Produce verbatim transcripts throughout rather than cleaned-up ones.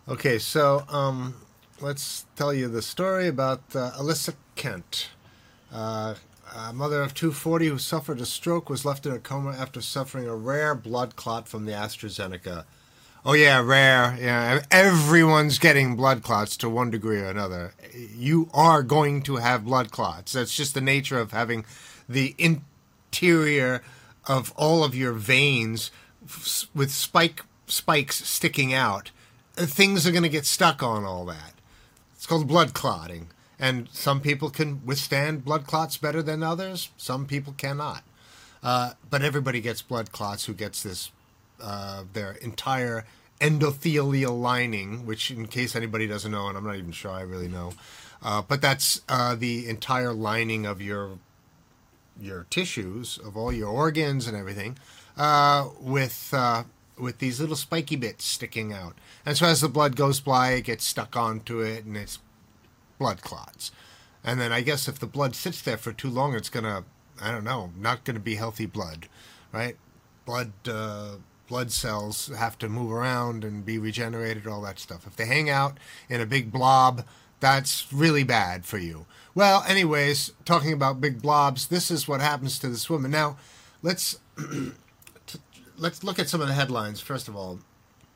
Okay, so um, let's tell you the story about uh, Alyssa Kent. Uh, a mother of two forty who suffered a stroke was left in a coma after suffering a rare blood clot from the AstraZeneca. Oh yeah, rare. Yeah, everyone's getting blood clots to one degree or another. You are going to have blood clots. That's just the nature of having the interior of all of your veins f- with spike spikes sticking out. Uh, Things are going to get stuck on all that. It's called blood clotting. And some people can withstand blood clots better than others. Some people cannot. Uh, but everybody gets blood clots who gets this, uh, their entire endothelial lining, which, in case anybody doesn't know, and I'm not even sure I really know, uh, but that's uh, the entire lining of your your tissues, of all your organs and everything, uh, with uh, with these little spiky bits sticking out. And so as the blood goes by, it gets stuck onto it, and it's blood clots. And then I guess if the blood sits there for too long, it's gonna, I don't know, not gonna be healthy blood, right? Blood, uh, blood cells have to move around and be regenerated, all that stuff. If they hang out in a big blob, that's really bad for you. Well, anyways, talking about big blobs, this is what happens to this woman. Now, let's let's look at some of the headlines first of all.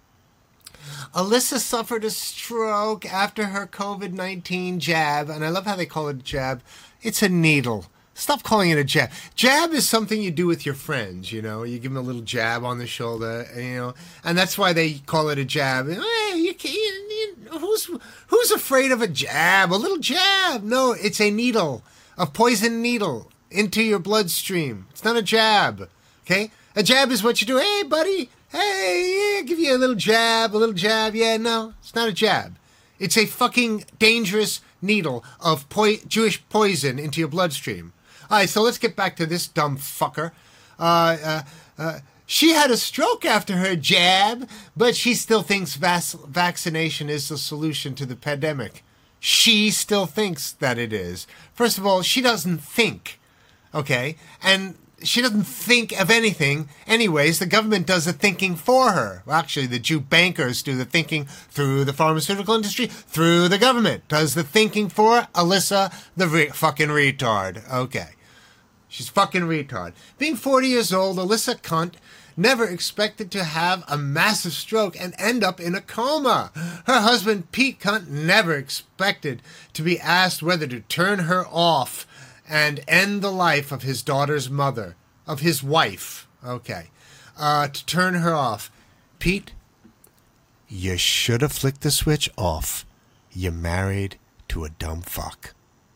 Alyssa suffered a stroke after her COVID nineteen jab, and I love how they call it a jab. It's a needle. Stop calling it a jab. Jab is something you do with your friends, you know. You give them a little jab on the shoulder, you know, and that's why they call it a jab. Hey, you can't, you, you, who's who's afraid of a jab? A little jab? No, it's a needle, a poison needle into your bloodstream. It's not a jab, okay? A jab is what you do. Hey, buddy. Hey, yeah, give you a little jab, a little jab. Yeah, no, it's not a jab. It's a fucking dangerous needle of po- Jewish poison into your bloodstream. All right, so let's get back to this dumb fucker. Uh, uh, uh, she had a stroke after her jab, but she still thinks vac- vaccination is the solution to the pandemic. She still thinks that it is. First of all, she doesn't think, okay? And she doesn't think of anything. Anyways, the government does the thinking for her. Well, actually, the Jew bankers do the thinking through the pharmaceutical industry, through the government. Does the thinking for Alyssa, the re- fucking retard. Okay. She's fucking retard. Being forty years old, Alyssa Cunt never expected to have a massive stroke and end up in a coma. Her husband, Pete Cunt, never expected to be asked whether to turn her off and end the life of his daughter's mother, of his wife. Okay. Uh, to turn her off. Pete, you should have flicked the switch off. You're married to a dumb fuck.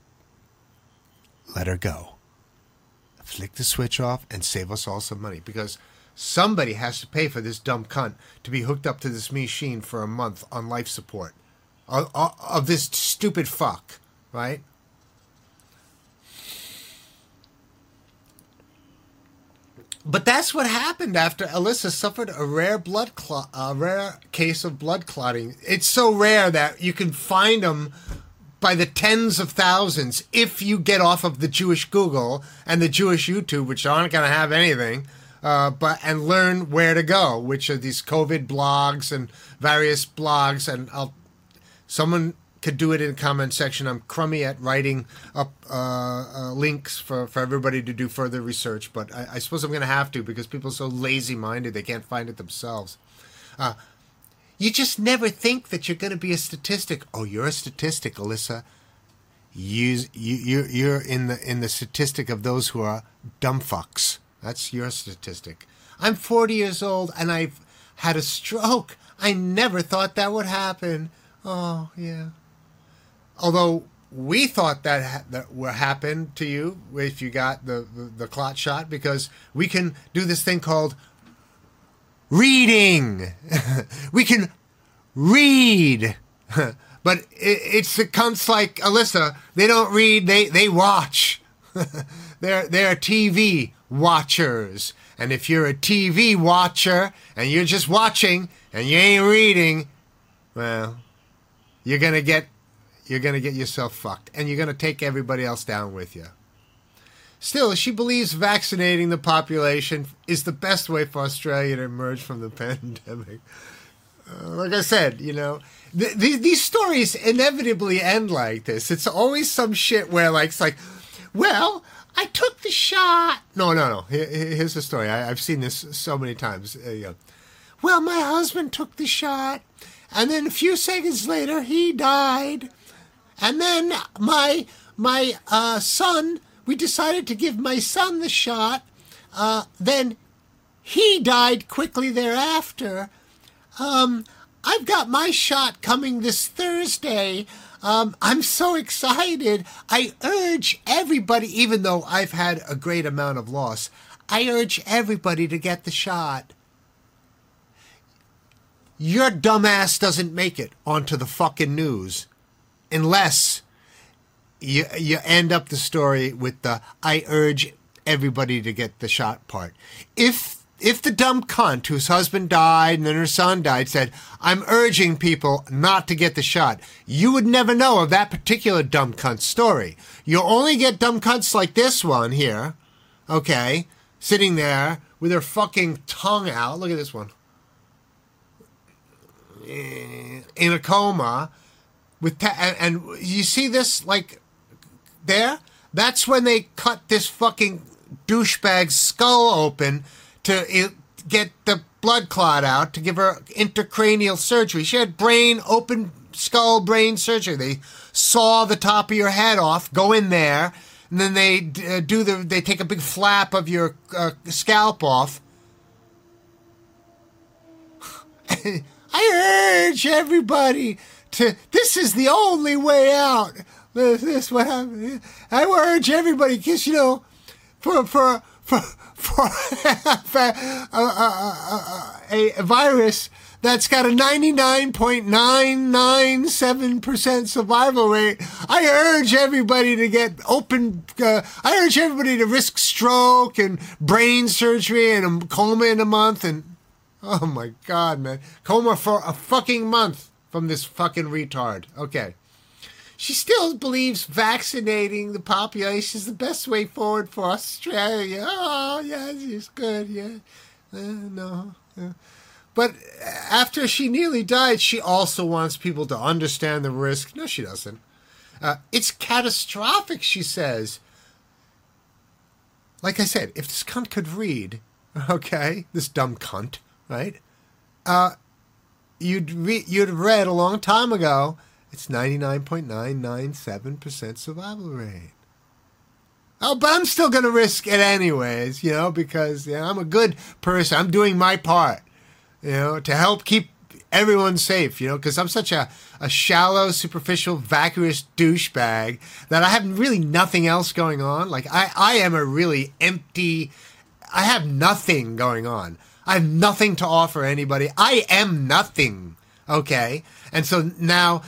Let her go. Flick the switch off and save us all some money, because somebody has to pay for this dumb cunt to be hooked up to this machine for a month on life support of, of, of this stupid fuck, right? But that's what happened after Alyssa suffered a rare blood clot, a rare case of blood clotting. It's so rare that you can find them by the tens of thousands if you get off of the Jewish Google and the Jewish YouTube, which aren't going to have anything, uh, but and learn where to go, which are these COVID blogs and various blogs. And I'll, someone could do it in the comment section. I'm crummy at writing up uh, uh, links for, for everybody to do further research, but I, I suppose I'm going to have to, because people are so lazy-minded they can't find it themselves. Uh, You just never think that you're going to be a statistic. Oh, you're a statistic, Alyssa. You, you, you're, you're in the in the statistic of those who are dumb fucks. That's your statistic. I'm forty years old and I've had a stroke. I never thought that would happen. Oh, yeah. Although we thought that ha- that would happen to you if you got the, the, the clot shot, because we can do this thing called reading. We can read. But it, it's the cunts like Alyssa. They don't read, they, they watch. they're, they're T V watchers. And if you're a T V watcher and you're just watching and you ain't reading, well, you're going to get you're going to get yourself fucked. And you're going to take everybody else down with you. Still, she believes vaccinating the population is the best way for Australia to emerge from the pandemic. Uh, like I said, you know, th- th- these stories inevitably end like this. It's always some shit where, like, it's like, well, I took the shot. No, no, no. Here, here's the story. I, I've seen this so many times. Uh, you know. Well, my husband took the shot, and then a few seconds later, he died. And then my my uh, son, we decided to give my son the shot. Uh, then he died quickly thereafter. Um, I've got my shot coming this Thursday. Um, I'm so excited. I urge everybody, even though I've had a great amount of loss, I urge everybody to get the shot. Your dumbass doesn't make it onto the fucking news unless you you end up the story with the I urge everybody to get the shot part. If If the dumb cunt whose husband died and then her son died said, I'm urging people not to get the shot, you would never know of that particular dumb cunt story. You'll only get dumb cunts like this one here, okay, sitting there with her fucking tongue out. Look at this one. In a coma. with ta- and, and you see this, like, there? That's when they cut this fucking douchebag's skull open to it, get the blood clot out to give her intracranial surgery. She had brain, open skull brain surgery. They saw the top of your head off, go in there, and then they uh, do the, they take a big flap of your uh, scalp off. I urge everybody to, this is the only way out. This, this what happened. I urge everybody, because, you know, for, for, for, for a, a, a, a virus that's got a ninety-nine point nine nine seven percent survival rate, I urge everybody to get open, uh, I urge everybody to risk stroke and brain surgery and a coma in a month. And, oh my God, man. Coma for a fucking month from this fucking retard. Okay. She still believes vaccinating the population is the best way forward for Australia. Oh, yes, it's good, yeah. Uh, no. Uh. But after she nearly died, she also wants people to understand the risk. No, she doesn't. Uh, it's catastrophic, she says. Like I said, if this cunt could read, okay, this dumb cunt, right? Uh, you'd re- you'd have read a long time ago, it's ninety-nine point nine nine seven percent survival rate. Oh, but I'm still going to risk it anyways, you know, because you know, I'm a good person. I'm doing my part, you know, to help keep everyone safe, you know, because I'm such a, a shallow, superficial, vacuous douchebag that I have really nothing else going on. Like, I, I am a really empty, I have nothing going on. I have nothing to offer anybody. I am nothing, okay? And so now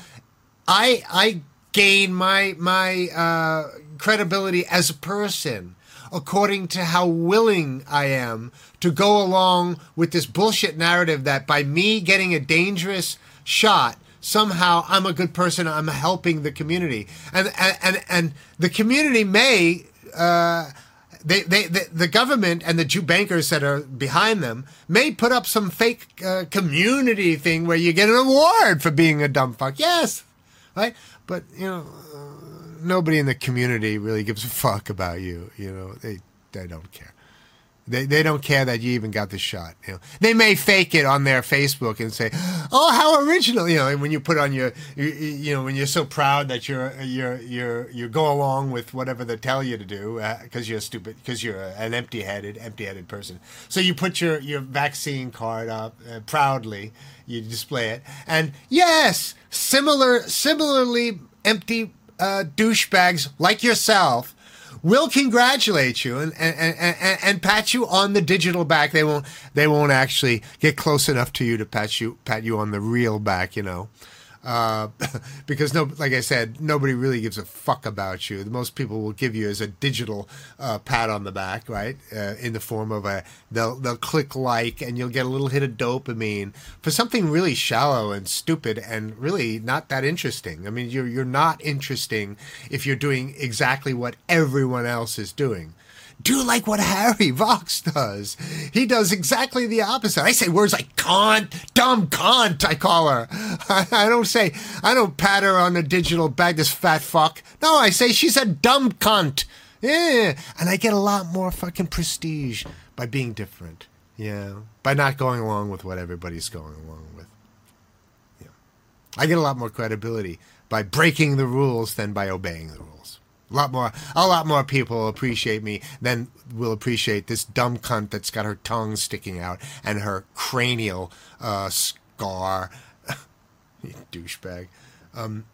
I I gain my my uh, credibility as a person according to how willing I am to go along with this bullshit narrative that by me getting a dangerous shot, somehow I'm a good person, I'm helping the community. And and, and, and the community may... Uh, They, they, the, the government and the Jew bankers that are behind them may put up some fake uh, community thing where you get an award for being a dumb fuck. Yes, right? But, you know, uh, nobody in the community really gives a fuck about you. You know, they they don't care. They they don't care that you even got the shot. You know, they may fake it on their Facebook and say, "Oh, how original!" You know, when you put on your, you, you know, when you're so proud that you're you're you're you go along with whatever they tell you to do because uh, you're stupid, because you're an empty-headed, empty-headed person. So you put your your vaccine card up uh, proudly, you display it, and yes, similar similarly empty uh, douchebags like yourself will congratulate you and, and, and, and pat you on the digital back. They won't they won't actually get close enough to you to pat you pat you on the real back, you know. Uh, because no, like I said, nobody really gives a fuck about you. Most people will give you as a digital uh, pat on the back, right? Uh, in the form of a they'll they'll click like, and you'll get a little hit of dopamine for something really shallow and stupid and really not that interesting. I mean, you're you're not interesting if you're doing exactly what everyone else is doing. Do like what Harry Vox does. He does exactly the opposite. I say words like cunt, dumb cunt, I call her. I, I don't say, I don't pat her on the digital bag, this fat fuck. No, I say she's a dumb cunt. Yeah. And I get a lot more fucking prestige by being different. Yeah. By not going along with what everybody's going along with. Yeah. I get a lot more credibility by breaking the rules than by obeying the rules. A lot more, a lot more people appreciate me than will appreciate this dumb cunt that's got her tongue sticking out and her cranial uh, scar. You douchebag. Um,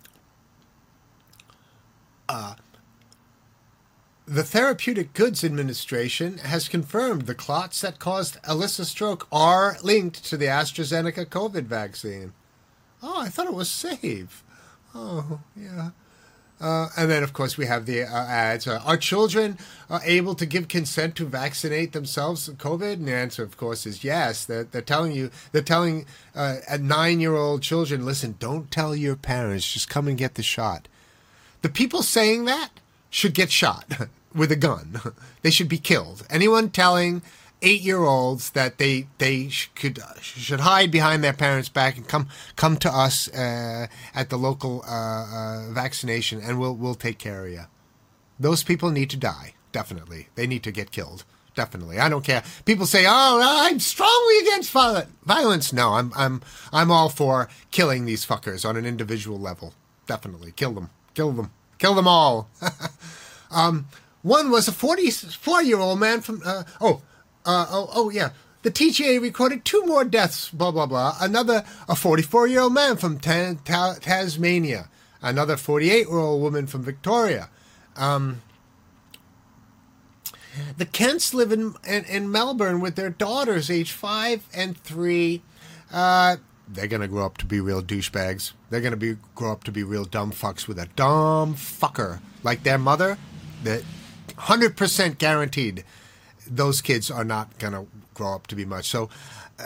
uh, the Therapeutic Goods Administration has confirmed the clots that caused Alyssa's stroke are linked to the AstraZeneca COVID vaccine. Oh, I thought it was safe. Oh, yeah. Uh, and then, of course, we have the uh, ads. Uh, are children uh, able to give consent to vaccinate themselves with COVID? And the answer, of course, is yes. They're, they're telling you, they're telling uh, at nine-year-old children, listen, don't tell your parents, just come and get the shot. The people saying that should get shot with a gun. They should be killed. Anyone telling eight-year-olds that they they sh- could uh, should hide behind their parents' back and come come to us uh, at the local uh, uh, vaccination, and we'll we'll take care of you. Those people need to die. Definitely, they need to get killed. Definitely, I don't care. People say, "Oh, I'm strongly against violence." No, I'm I'm I'm all for killing these fuckers on an individual level. Definitely, kill them, kill them, kill them all. um, one was a forty-four-year-old man from uh, oh. Uh, oh, oh, yeah. The T G A recorded two more deaths, blah, blah, blah. Another, a forty-four-year-old man from ta- ta- Tasmania. Another forty-eight-year-old woman from Victoria. Um, the Kents live in, in, in Melbourne with their daughters, age five and three. Uh, they're going to grow up to be real douchebags. They're going to be grow up to be real dumb fucks with a dumb fucker. Like their mother, that one hundred percent guaranteed those kids are not going to grow up to be much. So,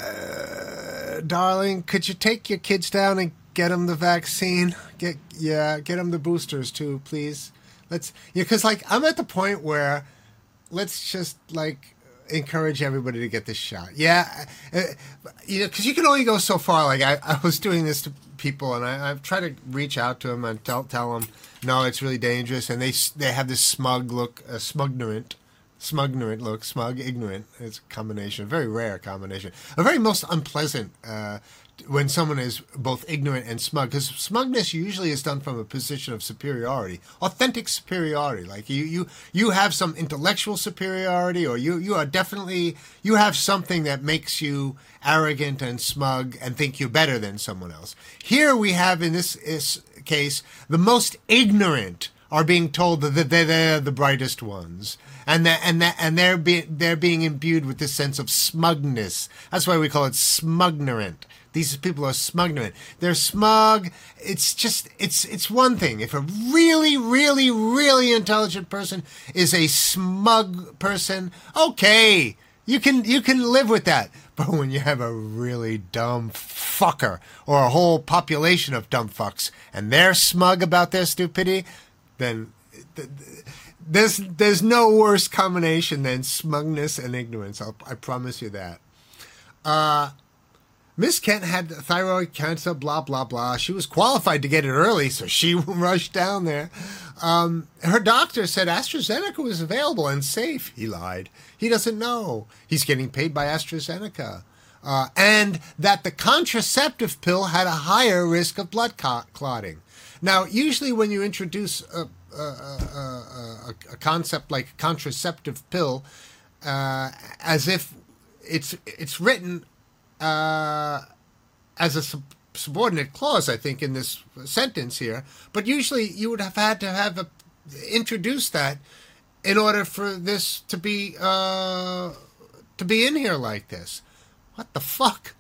uh, darling, could you take your kids down and get them the vaccine? Get yeah, get them the boosters too, please. Let's yeah, because like I'm at the point where let's just like encourage everybody to get this shot. Yeah, uh, you know, because you can only go so far. Like I, I was doing this to people, and I, I've tried to reach out to them and tell tell them, no, it's really dangerous, and they they have this smug look, uh, smugnorant. Smugnorant look, smug, ignorant. It's a combination, a very rare combination. A very most unpleasant uh, when someone is both ignorant and smug, because smugness usually is done from a position of superiority, authentic superiority. Like you, you, you have some intellectual superiority, or you, you are definitely, you have something that makes you arrogant and smug and think you're better than someone else. Here we have, in this, this case, the most ignorant are being told that they're, they're the brightest ones. And that, and that, and they're being they're being imbued with this sense of smugness. That's why we call it smugnorant. These people are smugnorant. They're smug. It's just it's it's one thing. If a really, really, really intelligent person is a smug person, okay, you can you can live with that. But when you have a really dumb fucker or a whole population of dumb fucks and they're smug about their stupidity, then. Th- th- There's there's no worse combination than smugness and ignorance. I'll, I promise you that. Uh, Miss Kent had thyroid cancer, blah, blah, blah. She was qualified to get it early, so she rushed down there. Um, her doctor said AstraZeneca was available and safe. He lied. He doesn't know. He's getting paid by AstraZeneca. Uh, and that the contraceptive pill had a higher risk of blood clotting. Now, usually when you introduce a A, a, a, a concept like contraceptive pill, uh, as if it's it's written uh, as a sub- subordinate clause, I think, in this sentence here. But usually you would have had to have a, introduced that in order for this to be uh, to be in here like this. What the fuck?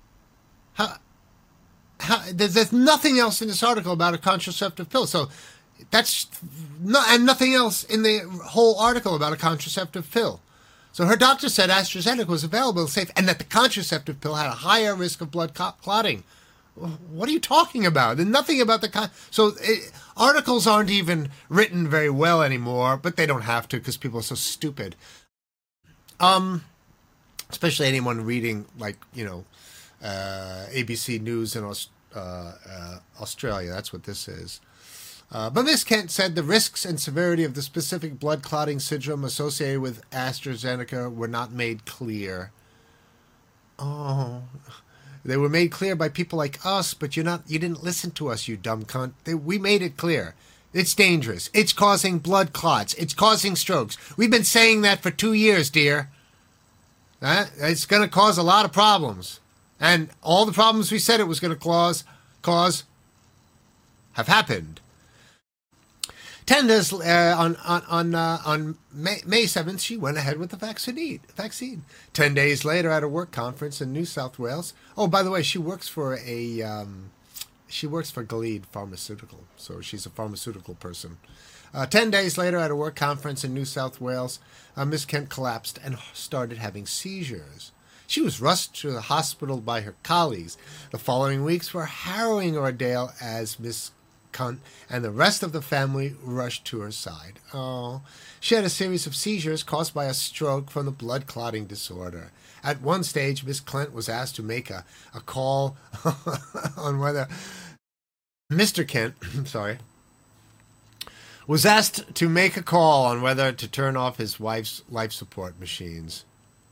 How, how, there's, there's nothing else in this article about a contraceptive pill. So that's no, and nothing else in the whole article about a contraceptive pill. So her doctor said AstraZeneca was available and safe, and that the contraceptive pill had a higher risk of blood clotting. What are you talking about? And nothing about the con- so it, articles aren't even written very well anymore, but they don't have to because people are so stupid. Um, especially anyone reading like you know, uh, A B C News in Aus- uh, uh, Australia. That's what this is. Uh, but Miss Kent said the risks and severity of the specific blood clotting syndrome associated with AstraZeneca were not made clear. Oh. They were made clear by people like us, but you're not. You didn't listen to us, you dumb cunt. They, we made it clear. It's dangerous. It's causing blood clots. It's causing strokes. We've been saying that for two years, dear. Uh, it's going to cause a lot of problems. And all the problems we said it was going to cause, cause have happened. Ten days uh, on on on uh, on May, May seventh, she went ahead with the vaccine. Vaccine. Ten days later, at a work conference in New South Wales. Oh, by the way, she works for a um, she works for Gilead Pharmaceutical, so she's a pharmaceutical person. Uh, ten days later, at a work conference in New South Wales, uh, Miss Kent collapsed and started having seizures. She was rushed to the hospital by her colleagues. The following weeks were a harrowing ordeal as Miss Cunt and the rest of the family rushed to her side. Oh, she had a series of seizures caused by a stroke from the blood clotting disorder. At one stage, Miss Kent was asked to make a, a call on whether Mister Kent, sorry, was asked to make a call on whether to turn off his wife's life support machines.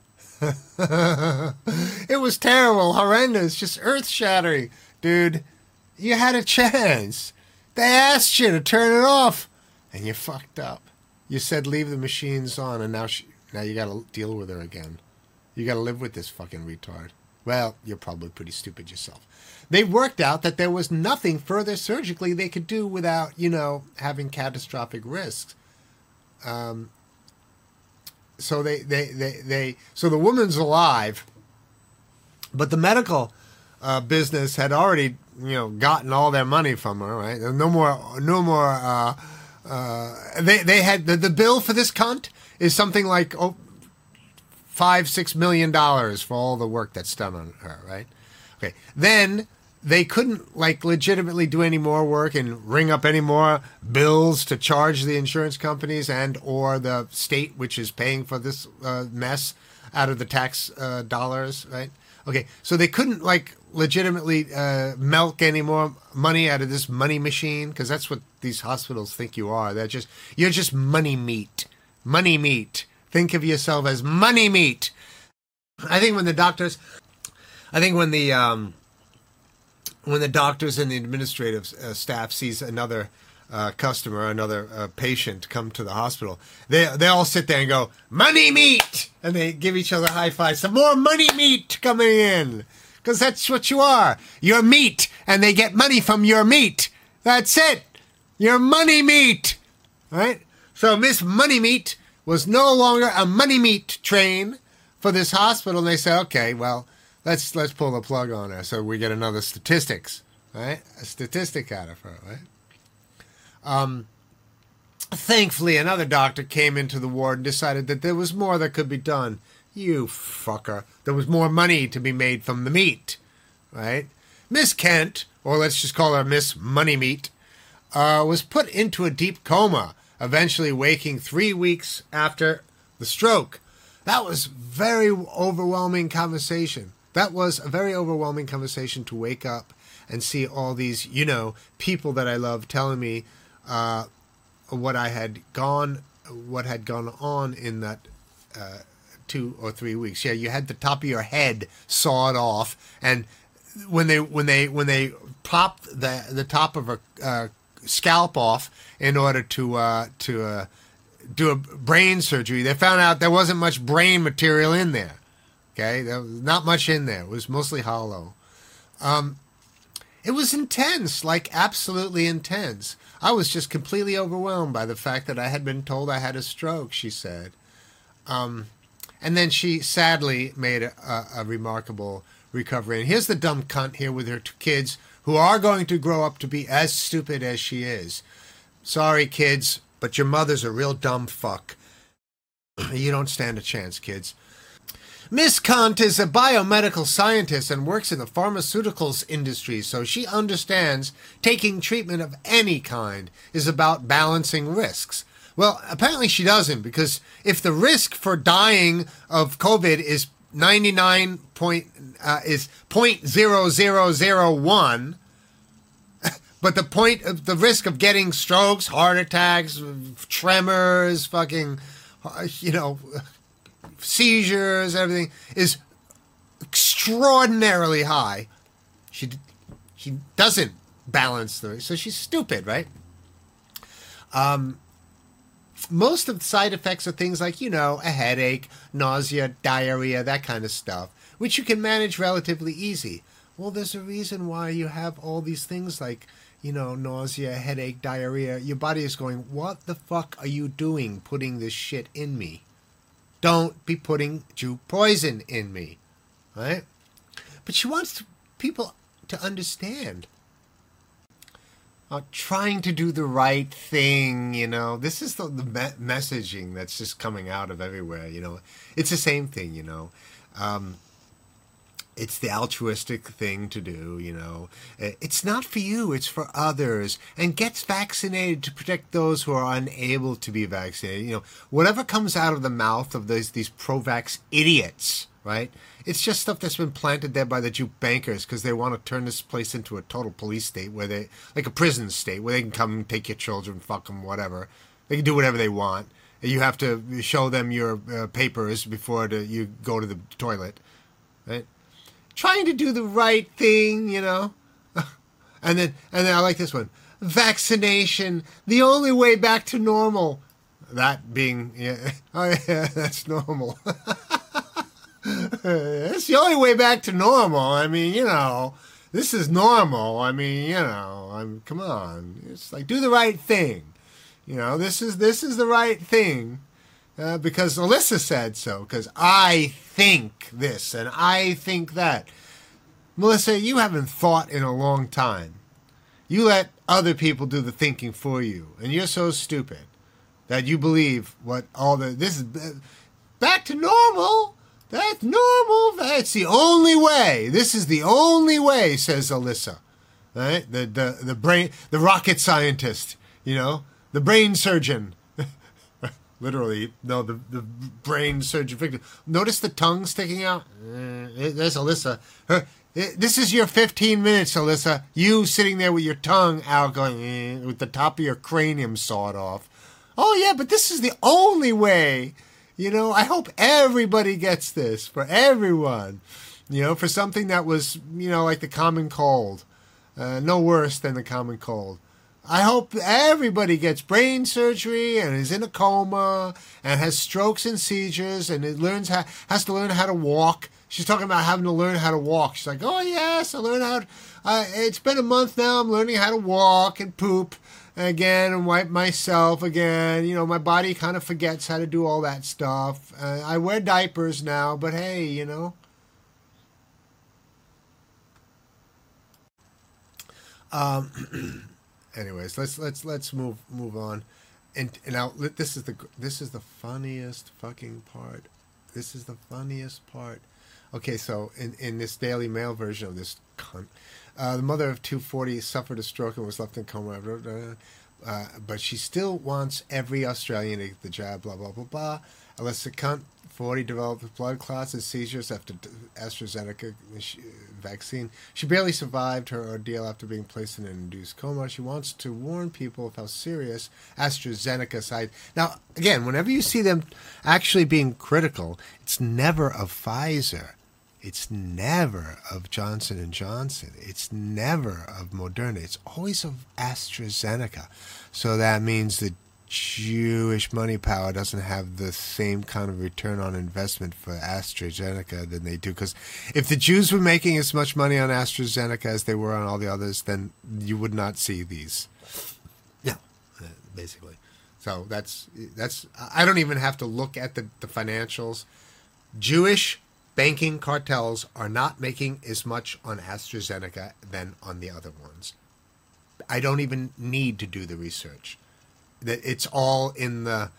It was terrible, horrendous, just earth-shattering. Dude, you had a chance. They asked you to turn it off, and you fucked up. You said leave the machines on, and now she, now you got to deal with her again. You got to live with this fucking retard. Well, you're probably pretty stupid yourself. They worked out that there was nothing further surgically they could do without, you know, having catastrophic risks. Um. So they, they, they, they so the woman's alive, but the medical uh, business had already, you know, gotten all their money from her, right? No more, no more. Uh, uh, they they had the, the bill for this cunt is something like oh, five six million dollars for all the work that's done on her, right? Okay, then they couldn't like legitimately do any more work and ring up any more bills to charge the insurance companies and or the state, which is paying for this uh, mess out of the tax uh, dollars, right? Okay, so they couldn't like legitimately uh, milk any more money out of this money machine because that's what these hospitals think you are. They're just you're just money meat, money meat. Think of yourself as money meat. I think when the doctors, I think when the um, when the doctors and the administrative uh, staff sees another uh, customer, another uh, patient come to the hospital, they they all sit there and go, money meat! And they give each other high fives. Some more money meat coming in. Because that's what you are. You're meat, and they get money from your meat. That's it. You're money meat. All right? So Miss Money Meat was no longer a money meat train for this hospital. And they say, okay, well, Let's let's pull the plug on her so we get another statistics, right? A statistic out of her, right? Um, thankfully, another doctor came into the ward and decided that there was more that could be done. You fucker. There was more money to be made from the meat, right? Miss Kent, or let's just call her Miss Money Meat, uh, was put into a deep coma, eventually waking three weeks after the stroke. That was very overwhelming conversation. That was a very overwhelming conversation to wake up and see all these, you know, people that I love telling me uh, what I had gone, what had gone on in that uh, two or three weeks. Yeah, you had the top of your head sawed off, and when they when they when they popped the the top of a uh, scalp off in order to uh, to uh, do a brain surgery, they found out there wasn't much brain material in there. Okay, there was not much in there. It was mostly hollow. Um, it was intense, like absolutely intense. I was just completely overwhelmed by the fact that I had been told I had a stroke, she said. Um, and then she sadly made a, a, a remarkable recovery. And here's the dumb cunt here with her two kids who are going to grow up to be as stupid as she is. Sorry, kids, but your mother's a real dumb fuck. You don't stand a chance, kids. Miss Kant is a biomedical scientist and works in the pharmaceuticals industry, so she understands taking treatment of any kind is about balancing risks. Well, apparently she doesn't, because if the risk for dying of COVID is ninety-nine point uh, is point zero zero zero one, but the point of the risk of getting strokes, heart attacks, tremors, fucking, you know, seizures, everything is extraordinarily high. She she doesn't balance the, so she's stupid, right? Um, most of the side effects are things like, you know, a headache, nausea, diarrhea, that kind of stuff, which you can manage relatively easy. Well, there's a reason why you have all these things like, you know, nausea, headache, diarrhea. Your body is going, what the fuck are you doing putting this shit in me? Don't be putting Jew poison in me, right? But she wants people to understand. Uh, trying to do the right thing, you know. This is the, the me- messaging that's just coming out of everywhere, you know. It's the same thing, you know. Um, it's the altruistic thing to do, you know. It's not for you, it's for others. And gets vaccinated to protect those who are unable to be vaccinated. You know, whatever comes out of the mouth of these, these pro-vax idiots, right? It's just stuff that's been planted there by the Jew bankers because they want to turn this place into a total police state where they, like a prison state, where they can come and take your children, fuck them, whatever. They can do whatever they want. You have to show them your uh, papers before the, you go to the toilet, right? Trying to do the right thing, you know. and then and then I like this one. Vaccination, the only way back to normal. That being, yeah, oh yeah, that's normal. That's the only way back to normal. I mean, you know, this is normal. I mean, you know, I'm come on. It's like do the right thing. You know, this is this is the right thing. Uh, because Alyssa said so, because I think this and I think that. Melissa, you haven't thought in a long time. You let other people do the thinking for you, and you're so stupid that you believe what all the, this is, back to normal, that's normal, that's the only way, this is the only way, says Alyssa, right? The, the, the brain, the rocket scientist, you know, the brain surgeon. Literally, no, the, the brain surgeon. Notice the tongue sticking out? Uh, there's Alyssa. Her, it, this is your fifteen minutes, Alyssa. You sitting there with your tongue out going, eh, with the top of your cranium sawed off. Oh, yeah, but this is the only way. You know, I hope everybody gets this, for everyone. You know, for something that was, you know, like the common cold. Uh, no worse than the common cold. I hope everybody gets brain surgery and is in a coma and has strokes and seizures and it learns how, has to learn how to walk. She's talking about having to learn how to walk. She's like, oh, yes, I learned how to, uh, it's been a month now. I'm learning how to walk and poop again and wipe myself again. You know, my body kind of forgets how to do all that stuff. Uh, I wear diapers now, but hey, you know. Um... Anyways, let's let's let's move move on, and and now this is the this is the funniest fucking part. This is the funniest part. Okay, so in, in this Daily Mail version of this cunt, uh, the mother of two forty suffered a stroke and was left in coma. Uh, but she still wants every Australian to get the jab. Blah blah blah blah. Alyssa Cunt, forty, developed blood clots and seizures after AstraZeneca vaccine. She barely survived her ordeal after being placed in an induced coma. She wants to warn people of how serious AstraZeneca side. Now, again, whenever you see them actually being critical, it's never of Pfizer. It's never of Johnson and Johnson. It's never of Moderna. It's always of AstraZeneca. So that means that Jewish money power doesn't have the same kind of return on investment for AstraZeneca than they do. Because if the Jews were making as much money on AstraZeneca as they were on all the others, then you would not see these. Yeah, basically. So that's that's. I don't even have to look at the, the financials. Jewish banking cartels are not making as much on AstraZeneca than on the other ones. I don't even need to do the research. That it's all in the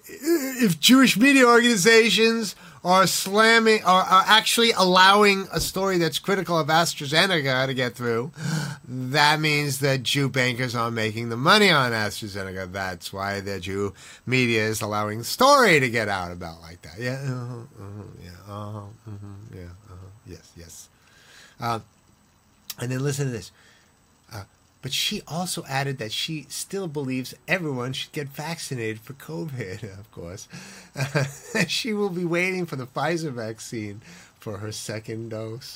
if Jewish media organizations are slamming, are, are actually allowing a story that's critical of AstraZeneca to get through, that means that Jew bankers are making the money on AstraZeneca. That's why the Jew media is allowing the story to get out about like that. Yeah, uh-huh, uh-huh, yeah, uh-huh, uh-huh, yeah, uh-huh, yes, yes. Uh, and then listen to this. Uh, but she also added that she still believes everyone should get vaccinated for COVID, of course. Uh, she will be waiting for the Pfizer vaccine for her second dose.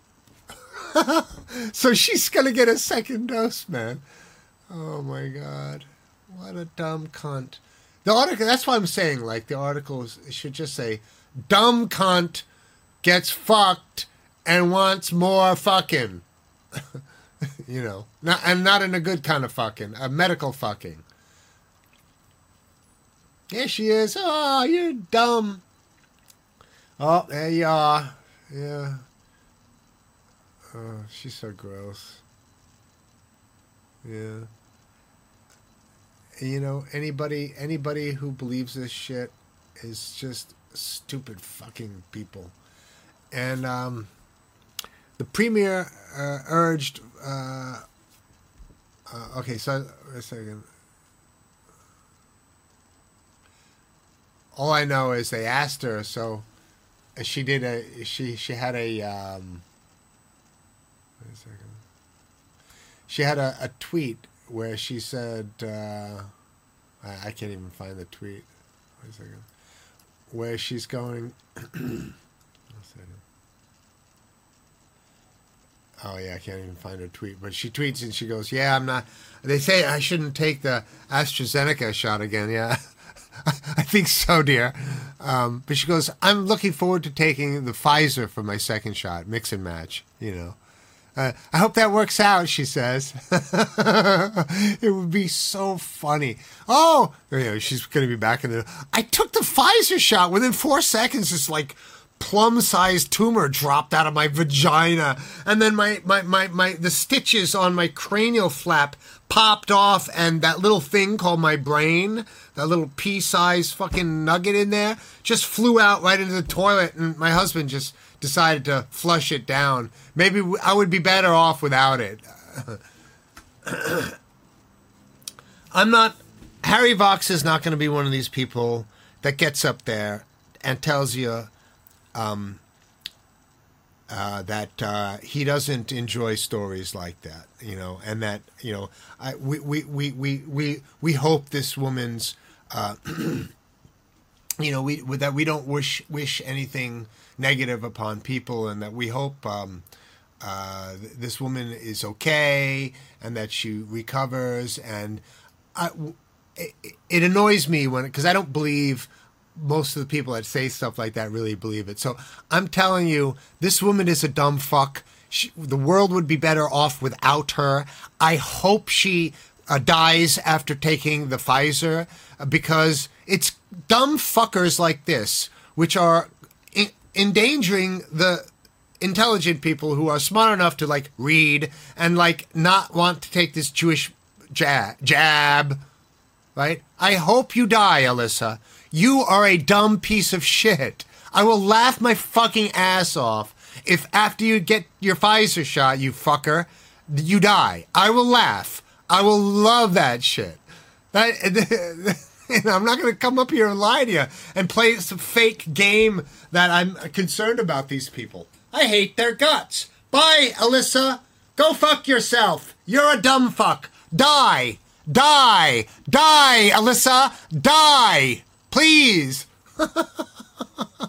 So she's going to get a second dose, man. Oh, my God. What a dumb cunt. The article, that's why I'm saying, like, the articles should just say, dumb cunt gets fucked and wants more fucking. You know, not, and not in a good kind of fucking, a medical fucking. There she is. Oh, you're dumb. Oh, there you are. Yeah. Oh, she's so gross. Yeah. You know, anybody anybody who believes this shit is just stupid fucking people. And um, the premier uh, urged. Uh, uh, okay, so wait a second. All I know is they asked her, so she did a she she had a um, wait a second. She had a, a tweet where she said, uh, I, I can't even find the tweet. Wait a second. Where she's going. Oh, yeah, I can't even find her tweet. But she tweets and she goes, yeah, I'm not. They say I shouldn't take the AstraZeneca shot again. Yeah, I think so, dear. Um, but she goes, I'm looking forward to taking the Pfizer for my second shot, mix and match, you know. Uh, I hope that works out, she says. It would be so funny. Oh, you know, she's going to be back in the... I took the Pfizer shot. Within four seconds, it's like plum-sized tumor dropped out of my vagina. And then my, my, my, my the stitches on my cranial flap popped off, and that little thing called my brain, that little pea-sized fucking nugget in there, just flew out right into the toilet, and my husband just decided to flush it down. Maybe I would be better off without it. I'm not... Harry Vox is not going to be one of these people that gets up there and tells you um, uh, that uh, he doesn't enjoy stories like that, you know, and that, you know, I, we, we, we, we, we, we hope this woman's, uh, you know, we that we don't wish wish anything negative upon people, and that we hope um, uh, this woman is okay and that she recovers. And I, it, it annoys me when, because I don't believe most of the people that say stuff like that really believe it. So I'm telling you, this woman is a dumb fuck. She, the world would be better off without her. I hope she uh, dies after taking the Pfizer, uh, because it's dumb fuckers like this which are in- endangering the intelligent people who are smart enough to like read and like not want to take this Jewish jab, jab, right? I hope you die, Alyssa. You are a dumb piece of shit. I will laugh my fucking ass off if after you get your Pfizer shot, you fucker, you die. I will laugh. I will love that shit. That, and I'm not going to come up here and lie to you and play some fake game that I'm concerned about these people. I hate their guts. Bye, Alyssa. Go fuck yourself. You're a dumb fuck. Die. Die. Die, Alyssa. Die. Please.